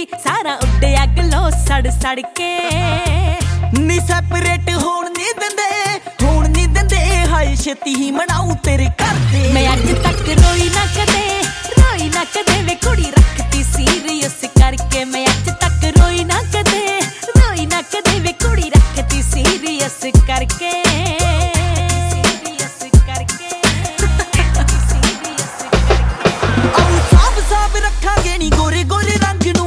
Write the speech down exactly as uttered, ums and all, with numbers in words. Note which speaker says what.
Speaker 1: सारा उड्डे अगलो सड़ सड़ के
Speaker 2: नी सैपरेट होण नी दिंदे होण नी दिंदे हाय छेती ही मनाऊ तेरे घर दे
Speaker 1: मैं अज तक रोई ना कर